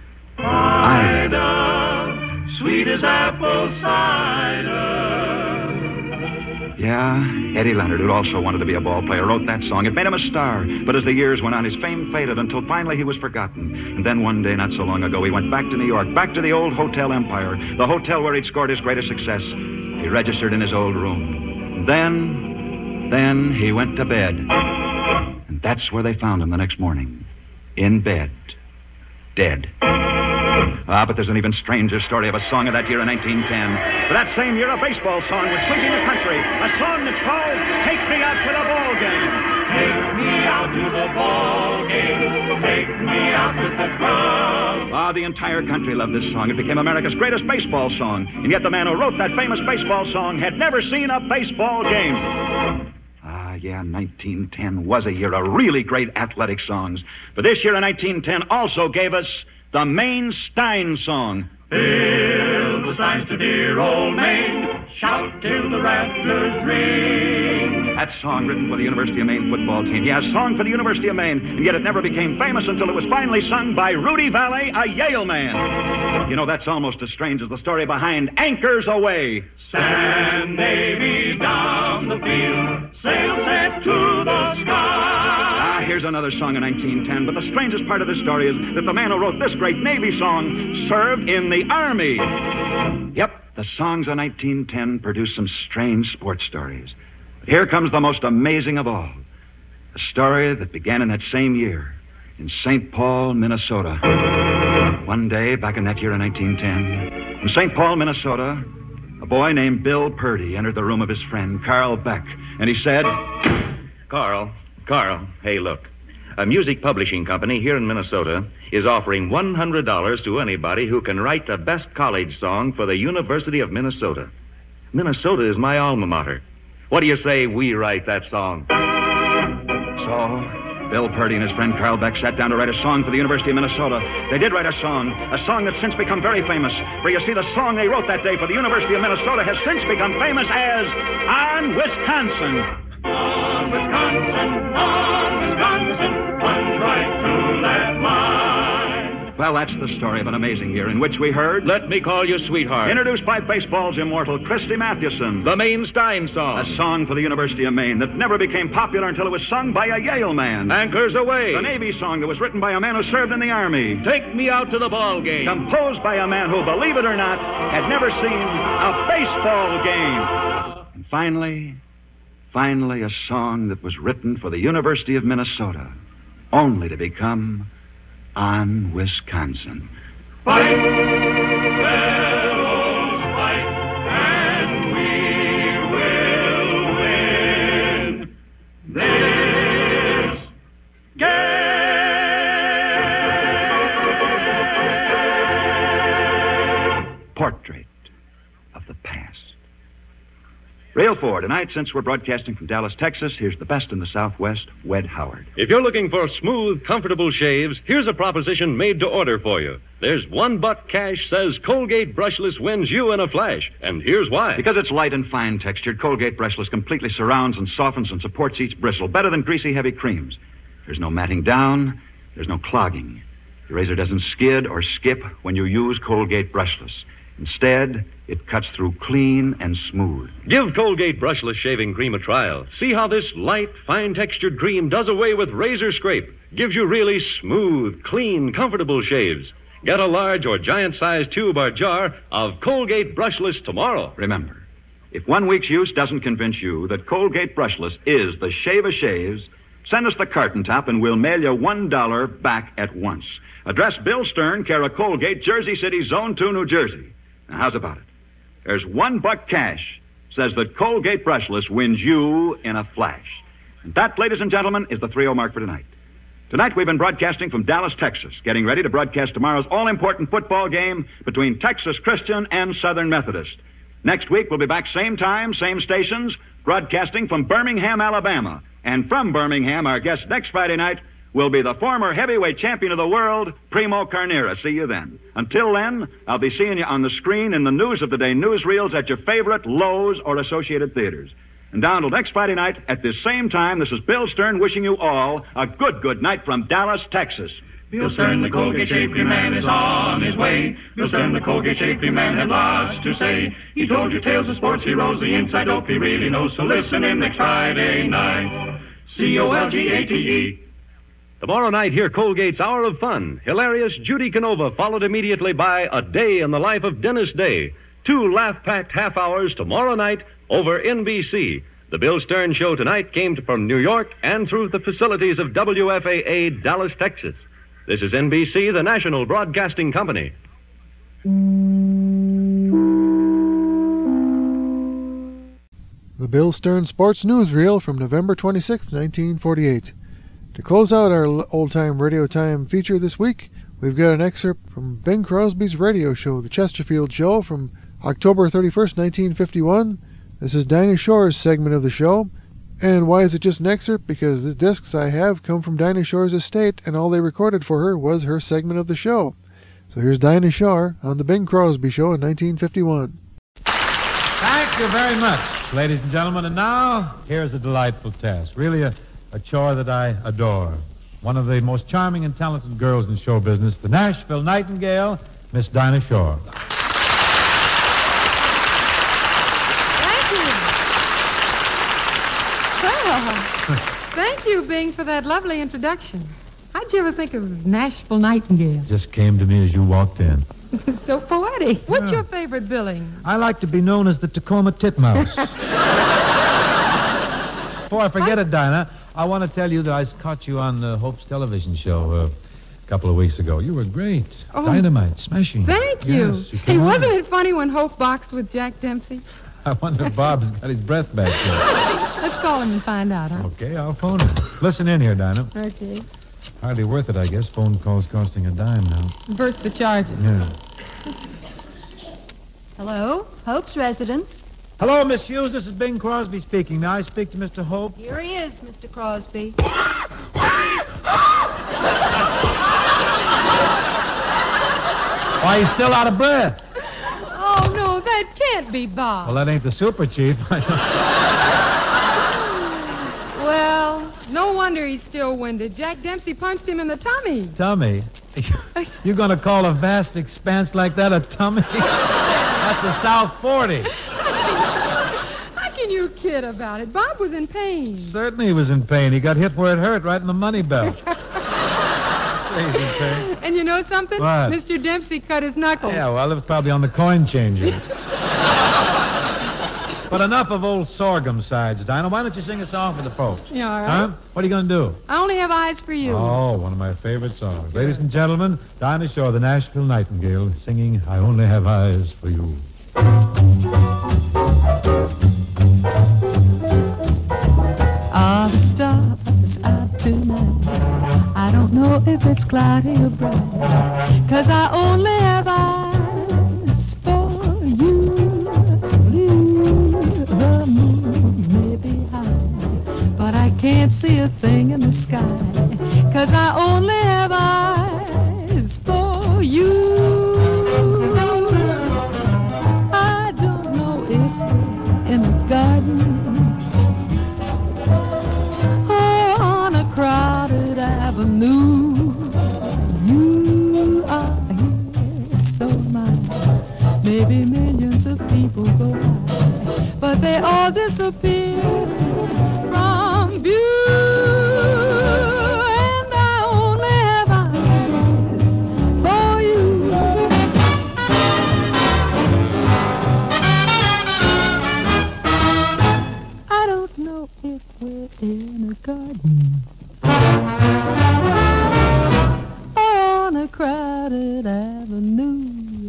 Ida, sweet as apple cider. Yeah, Eddie Leonard, who also wanted to be a ball player, wrote that song. It made him a star, but as the years went on, his fame faded until finally he was forgotten. And then one day, not so long ago, he went back to New York, back to the old Hotel Empire, the hotel where he'd scored his greatest success. He registered in his old room. Then, then he went to bed. And that's where they found him the next morning, in bed, dead. Ah, but there's an even stranger story of a song of that year in nineteen ten. But that same year, a baseball song was sweeping the country. A song that's called Take Me Out to the Ball Game. Take me out to the ball game. Take me out with the crowd. Ah, the entire country loved this song. It became America's greatest baseball song. And yet the man who wrote that famous baseball song had never seen a baseball game. Ah, yeah, nineteen ten was a year of really great athletic songs. But this year in nineteen ten also gave us the Maine Stein song. Fill the steins to dear old Maine. Shout till the rafters ring. That song written for the University of Maine football team. Yeah, a song for the University of Maine. And yet it never became famous until it was finally sung by Rudy Valley, a Yale man. You know, that's almost as strange as the story behind Anchors Away. Stand Navy down the field. Sail set to the sky. Ah, here's another song in nineteen ten. But the strangest part of this story is that the man who wrote this great Navy song served in the Army. Yep, the songs of nineteen ten produced some strange sports stories. But here comes the most amazing of all. A story that began in that same year in Saint Paul, Minnesota. One day, back in that year of nineteen ten, in Saint Paul, Minnesota, a boy named Bill Purdy entered the room of his friend, Carl Beck, and he said, Carl, Carl, hey, look. A music publishing company here in Minnesota is offering one hundred dollars to anybody who can write the best college song for the University of Minnesota. Minnesota is my alma mater. What do you say we write that song? So, Bill Purdy and his friend Carl Beck sat down to write a song for the University of Minnesota. They did write a song, a song that's since become very famous. For you see, the song they wrote that day for the University of Minnesota has since become famous as On Wisconsin. On Wisconsin, on Wisconsin, plunge right through that mine. Well, that's the story of an amazing year in which we heard... Let Me Call You Sweetheart. Introduced by baseball's immortal Christy Mathewson. The Maine Stein song. A song for the University of Maine that never became popular until it was sung by a Yale man. Anchors Away. The Navy song that was written by a man who served in the Army. Take Me Out to the Ball Game. Composed by a man who, believe it or not, had never seen a baseball game. And finally... Finally, a song that was written for the University of Minnesota, only to become On Wisconsin. Fight, fellows, fight, and we will win this game. Portrait of the past. Reel four. Tonight, since we're broadcasting from Dallas, Texas, here's the best in the Southwest, Wed Howard. If you're looking for smooth, comfortable shaves, here's a proposition made to order for you. There's one buck cash says Colgate Brushless wins you in a flash. And here's why. Because it's light and fine textured, Colgate Brushless completely surrounds and softens and supports each bristle better than greasy, heavy creams. There's no matting down. There's no clogging. The razor doesn't skid or skip when you use Colgate Brushless. Instead, it cuts through clean and smooth. Give Colgate Brushless Shaving Cream a trial. See how this light, fine-textured cream does away with razor scrape. Gives you really smooth, clean, comfortable shaves. Get a large or giant-sized tube or jar of Colgate Brushless tomorrow. Remember, if one week's use doesn't convince you that Colgate Brushless is the shave of shaves, send us the carton top and we'll mail you one dollar back at once. Address Bill Stern, care of Colgate, Jersey City, Zone two, New Jersey. Now, how's about it? There's one buck cash says that Colgate Brushless wins you in a flash. And that, ladies and gentlemen, is the three oh mark for tonight. Tonight we've been broadcasting from Dallas, Texas, getting ready to broadcast tomorrow's all-important football game between Texas Christian and Southern Methodist. Next week we'll be back same time, same stations, broadcasting from Birmingham, Alabama. And from Birmingham, our guest next Friday night will be the former heavyweight champion of the world, Primo Carnera. See you then. Until then, I'll be seeing you on the screen in the News of the Day newsreels at your favorite Lowe's or Associated Theaters. And down till next Friday night at this same time, this is Bill Stern wishing you all a good, good night from Dallas, Texas. Bill Stern, the Colgate Shave Cream Man, is on his way. Bill Stern, the Colgate Shave Cream Man, had lots to say. He told you tales of sports heroes, the inside dope he really knows. So listen in next Friday night. C O L G A T E. Tomorrow night, hear Colgate's Hour of Fun. Hilarious Judy Canova, followed immediately by A Day in the Life of Dennis Day. Two laugh-packed half hours tomorrow night over N B C. The Bill Stern Show tonight came from New York and through the facilities of W F A A, Dallas, Texas. This is N B C, the national broadcasting company. The Bill Stern Sports Newsreel from November twenty-sixth, nineteen forty-eight. To close out our old-time radio time feature this week, we've got an excerpt from Bing Crosby's radio show, The Chesterfield Show, from October thirty-first, nineteen fifty-one. This is Dinah Shore's segment of the show. And why is it just an excerpt? Because the discs I have come from Dinah Shore's estate, and all they recorded for her was her segment of the show. So here's Dinah Shore on The Bing Crosby Show in nineteen fifty-one. Thank you very much, ladies and gentlemen. And now, here's a delightful task. Really a, a chore that I adore. One of the most charming and talented girls in show business, the Nashville Nightingale, Miss Dinah Shore. Thank you, Bing, for that lovely introduction. How'd you ever think of Nashville Nightingale? Just came to me as you walked in. So poetic. What's Yeah. your favorite billing? I like to be known as the Tacoma Titmouse. Before I forget it, Dinah, I want to tell you that I caught you on uh, Hope's television show uh, a couple of weeks ago. You were great. Oh, Dynamite, smashing. Thank you. Yes, you Hey, came on. wasn't it funny when Hope boxed with Jack Dempsey? I wonder if Bob's got his breath back there. Let's call him and find out, huh? Okay, I'll phone him. Listen in here, Dinah. Okay. Hardly worth it, I guess. Phone calls costing a dime now. Burst the charges. Yeah. Hello, Hope's residence. Hello, Miss Hughes. This is Bing Crosby speaking. May I speak to Mister Hope? Here he is, Mister Crosby. Why, he's still out of breath. Oh, no, that can't be Bob. Well, that ain't the super chief. Well, no wonder he's still winded. Jack Dempsey punched him in the tummy. Tummy? You're going to call a vast expanse like that a tummy? That's the South forty. How can you kid about it? Bob was in pain. Certainly he was in pain. He got hit where it hurt, right in the money belt. He's in pain. And you know something? What? Mister Dempsey cut his knuckles. Yeah, well, it was probably on the coin changer. But enough of old sorghum sides, Dinah. Why don't you sing a song for the folks? Yeah, all right. Huh? What are you going to do? I only have eyes for you. Oh, one of my favorite songs. Ladies and gentlemen, Dinah Shore, the Nashville Nightingale, singing I Only Have Eyes for You. Are the stars out tonight? I don't know if it's cloudy or bright, 'cause I only have eyes for you. Blue, the moon can't see a thing in the sky, 'cause I only have eyes for you. I don't know if in a garden or on a crowded avenue, you are here, so mine. Maybe millions of people go by, but they all disappear from view. And I only have eyes for you. I don't know if we're in a garden or on a crowded avenue.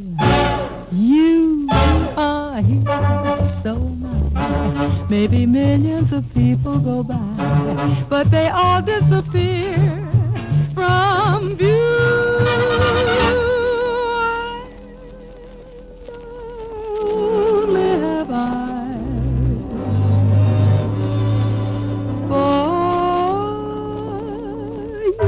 You are here, so much. Maybe millions of people go by, but they all disappear from view. I only have eyes for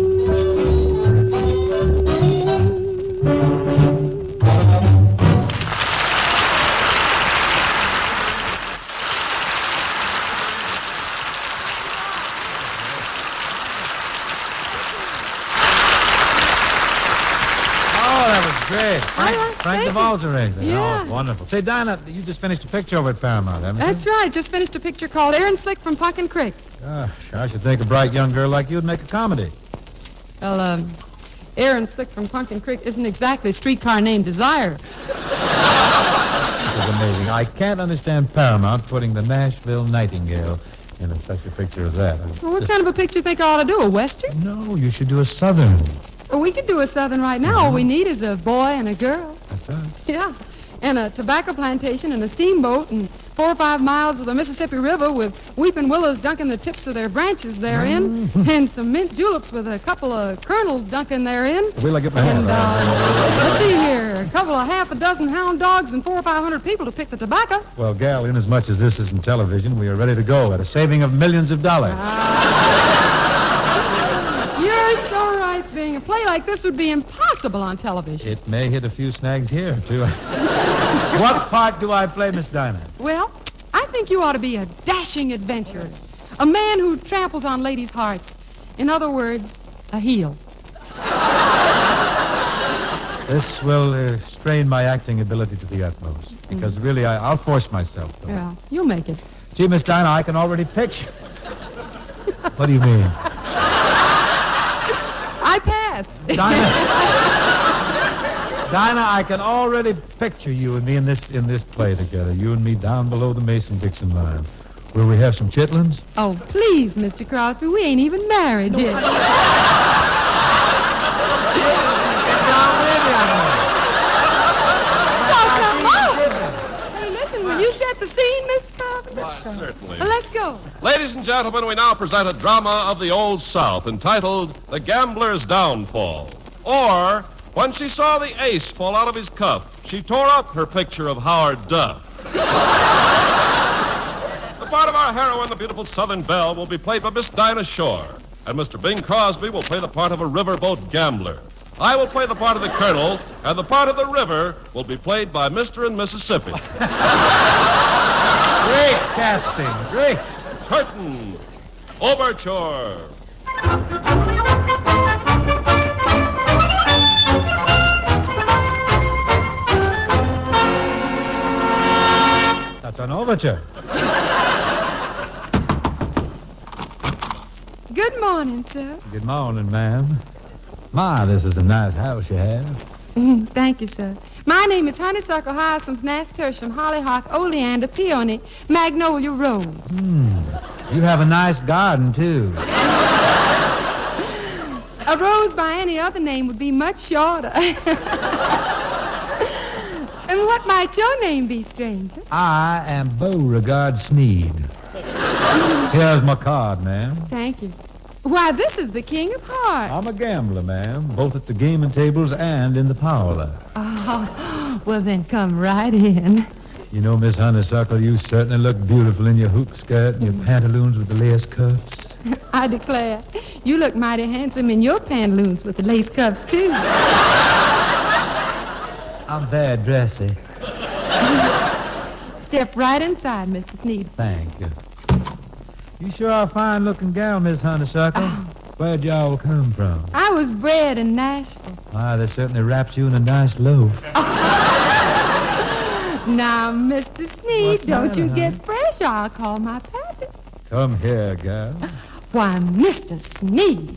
Great. Frank, Frank de Balzarek. Yeah. Oh, wonderful. Say, Dinah, you just finished a picture over at Paramount, haven't you? That's right. Just finished a picture called Aaron Slick from Pumpkin Creek. Gosh, I should think a bright young girl like you would make a comedy. Well, um, Aaron Slick from Pumpkin Creek isn't exactly a streetcar named Desire. This is amazing. I can't understand Paramount putting the Nashville Nightingale in a, such a picture as that. Well, what kind of a picture you think I ought to do? A Western? No, you should do a Southern. Well, we could do a Southern right now. All we need is a boy and a girl. That's us. Yeah. And a tobacco plantation and a steamboat and four or five miles of the Mississippi River with weeping willows dunking the tips of their branches therein, and some mint juleps with a couple of kernels dunking therein. Wait till I get my hand And, uh, let's see here, a couple of half a dozen hound dogs and four or five hundred people to pick the tobacco. Well, gal, inasmuch as this isn't television, we are ready to go at a saving of millions of dollars. You're so right, Bing. A play like this would be impossible on television. It may hit a few snags here, too. What part do I play, Miss Dinah? Well, I think you ought to be a dashing adventurer. A man who tramples on ladies' hearts. In other words, a heel. This will uh, strain my acting ability to the utmost. Because really, I, I'll force myself. Though. Yeah, you'll make it. Gee, Miss Dinah, I can already picture. What do you mean? I passed. Dinah, Dinah, I can already picture you and me in this in this play together. You and me down below the Mason-Dixon line. Will we have some chitlins? Oh, please, Mister Crosby, we ain't even married yet. Hey, listen, will you set the scene, Mister Crosby? Why, certainly. Well, let's go. Ladies and gentlemen, we now present a drama of the Old South entitled The Gambler's Downfall. Or, When She Saw the Ace Fall Out of His Cuff, She Tore Up Her Picture of Howard Duff. The part of our heroine, the beautiful Southern Belle, will be played by Miss Dinah Shore, and Mister Bing Crosby will play the part of a riverboat gambler. I will play the part of the Colonel, and the part of the river will be played by Mister and Mississippi. Great casting, great. Curtain, overture. That's an overture. Good morning, sir. Good morning, ma'am. My, this is a nice house you have. Mm, thank you, sir. My name is Honeysuckle, Hyacinth, Nasturtium, Hollyhock, Oleander, Peony, Magnolia, Rose. Hmm. You have a nice garden, too. A rose by any other name would be much shorter. And what might your name be, stranger? I am Beauregard Sneed. Here's my card, ma'am. Thank you. Why, this is the King of Hearts. I'm a gambler, ma'am, both at the gaming tables and in the parlor. Oh, well, then come right in. You know, Miss Honeysuckle, you certainly look beautiful in your hoop skirt and your pantaloons with the lace cuffs. I declare, you look mighty handsome in your pantaloons with the lace cuffs, too. I'm very dressy. Step right inside, Mister Sneed. Thank you. You sure are a fine-looking gal, Miss Honeysuckle. Oh. Where'd y'all come from? I was bred in Nashville. Why, they certainly wrapped you in a nice loaf. Now, Mister Sneed, What's don't matter, you honey? get fresh. I'll call my pappy. Come here, gal. Why, Mister Sneed.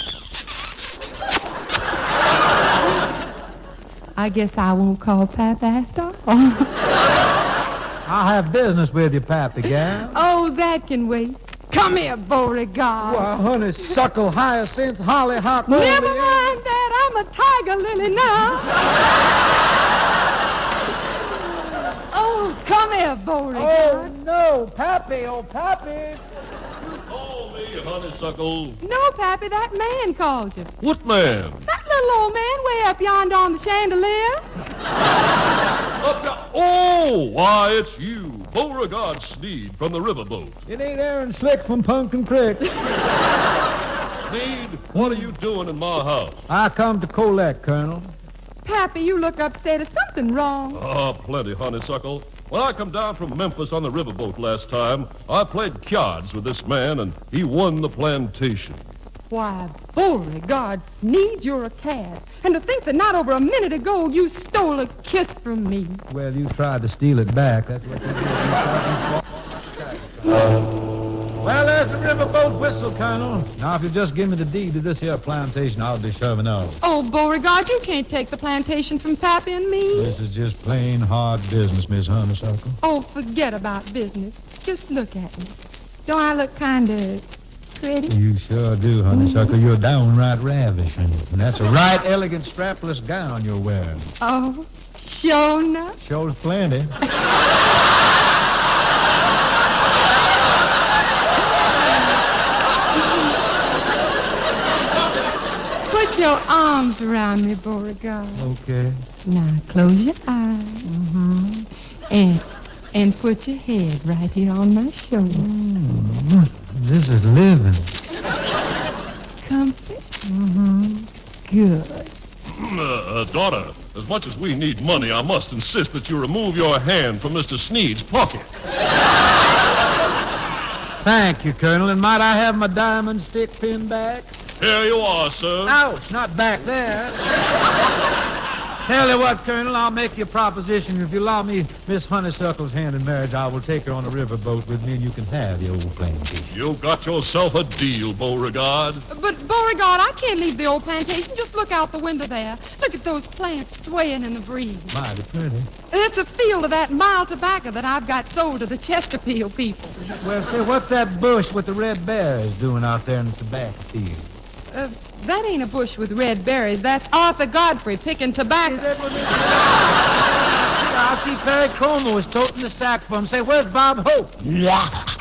I guess I won't call Pap after all. I'll have business with you, Pappy, gal. Oh, that can wait. Come here, Beauregard. Why, honeysuckle, hyacinth, hollyhock. Never mind that. I'm a tiger lily now. Oh, come here, Beauregard. Oh, no, Pappy, oh, Pappy. Call me, honeysuckle. No, Pappy, that man called you. What man? That little old man way up yonder on the chandelier. Up there. Oh, why, it's you, Beauregard Sneed from the riverboat. It ain't Aaron Slick from Pumpkin Creek. Sneed, what are you doing in my house? I come to collect, Colonel. Pappy, you look upset. Is something wrong? Ah, plenty, honeysuckle. When I come down from Memphis on the riverboat last time, I played cards with this man, and he won the plantation. Why, Beauregard Sneed, you're a cad. And to think that not over a minute ago you stole a kiss from me. Well, you tried to steal it back. That's what you did. Well, there's the riverboat whistle, Colonel. Now, if you just give me the deed to this here plantation, I'll be shoving off. Oh, Beauregard, you can't take the plantation from Pappy and me. This is just plain hard business, Miss Honeysuckle. Oh, forget about business. Just look at me. Don't I look kind of pretty? You sure do, Honeysuckle. You're downright ravishing. And that's a right elegant strapless gown you're wearing. Oh, sure enough. Shows plenty. Put your arms around me, Beauregard. Okay. Now, close your eyes. Mm-hmm. And, and put your head right here on my shoulder. Mm, this is living. Comfy? Mm-hmm. Good. Uh, daughter, as much as we need money, I must insist that you remove your hand from Mister Sneed's pocket. Thank you, Colonel. And might I have my diamond stick pinned back? Here you are, sir. Ouch, not back there. Tell you what, Colonel, I'll make you a proposition. If you allow me Miss Honeysuckle's hand in marriage, I will take her on a riverboat with me, and you can have the old plantation. You got yourself a deal, Beauregard. But, Beauregard, I can't leave the old plantation. Just look out the window there. Look at those plants swaying in the breeze. Mighty pretty. It's a field of that mild tobacco that I've got sold to the Chesterfield people. Well, say, what's that bush with the red berries doing out there in the tobacco field? Uh, that ain't a bush with red berries. That's Arthur Godfrey picking tobacco. I see Perry Como was toting the sack for him. Say, where's Bob Hope? Yeah.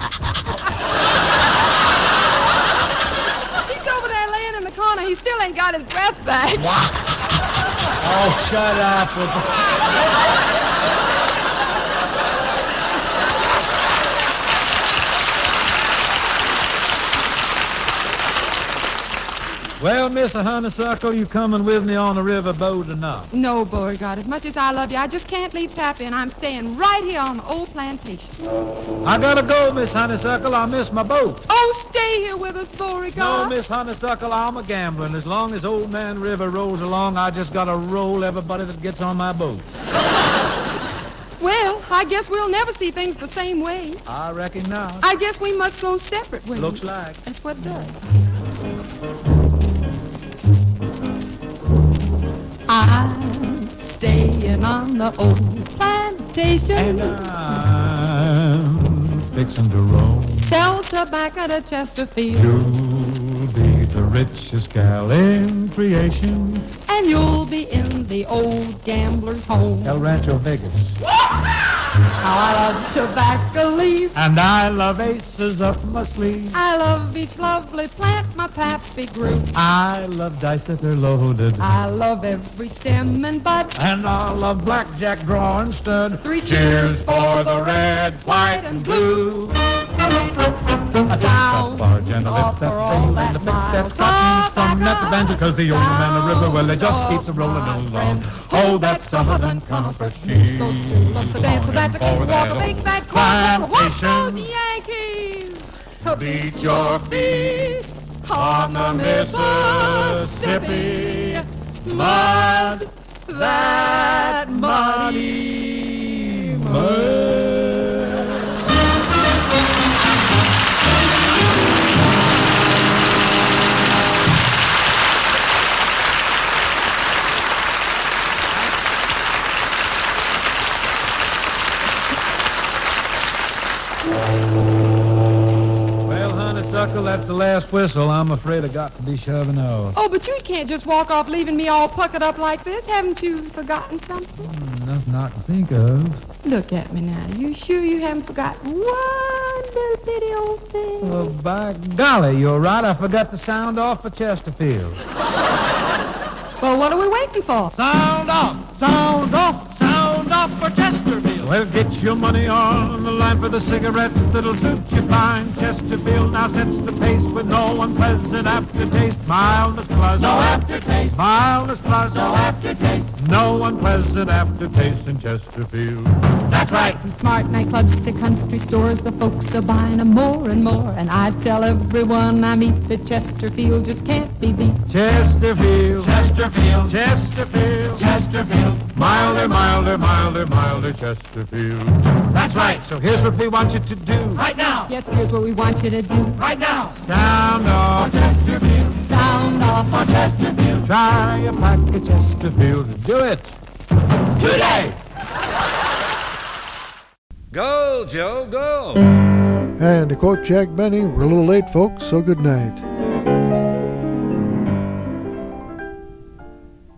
He's over there laying in the corner. He still ain't got his breath back. Oh, shut up. Well, Miss Honeysuckle, you coming with me on the riverboat or not? No, Beauregard. As much as I love you, I just can't leave Pappy, and I'm staying right here on the old plantation. I gotta go, Miss Honeysuckle. I'll miss my boat. Oh, stay here with us, Beauregard. No, Miss Honeysuckle, I'm a gambler, and as long as Old Man River rolls along, I just gotta roll everybody that gets on my boat. Well, I guess we'll never see things the same way. I reckon not. I guess we must go separate ways. Looks like. That's what it does. I'm staying on the old plantation. And I'm fixing to roam. Sell tobacco to Chesterfield. You'll be the richest gal in creation. And you'll be in the old gambler's home. El Rancho Vegas. How I love tobacco leaf. And I love aces up my sleeve. I love each lovely plant my pappy grew. I love dice that are loaded. I love every stem and bud. And I love blackjack drawing stud. Three cheers for the red, white, and blue. A Sound barge and man to lift that field and to pick that cotton, strumming at the banjo, cause the old man the river, well, it just keeps a rolling along. Oh, that southern comfort she's Let's dance so that the for walk that make old that call. Watch those plantation. Yankees. Beat your feet on the Mississippi mud, that muddy mud. Well, honeysuckle, that's the last whistle. I'm afraid I got to be shoving off. Oh, but you can't just walk off leaving me all puckered up like this. Haven't you forgotten something? Hmm, nothing I can think of. Look at me now. You sure you haven't forgotten one little bitty old thing? Oh, by golly, you're right. I forgot the sound off for Chesterfield. Well, what are we waiting for? Sound off! Sound off! Sound off for Chesterfield! Well, get your money on the line for the cigarette that'll suit you fine. Chesterfield now sets the pace with no unpleasant aftertaste. Mildness plus. No aftertaste. Mildness plus. No aftertaste. No unpleasant aftertaste in Chesterfield. That's right. From smart nightclubs to country stores, the folks are buying 'em more and more. And I tell everyone I meet that Chesterfield just can't be beat. Chesterfield. Chesterfield. Chesterfield. Chesterfield. Milder, milder, milder, milder Chesterfield. That's right. So here's what we want you to do. Right now. Yes, here's what we want you to do. Right now. Sound off. For Chesterfield. Sound off. For Chesterfield. Try a pack of Chesterfield. Do it. Today. Go, Joe, go. And to quote Jack Benny, we're a little late, folks, so good night.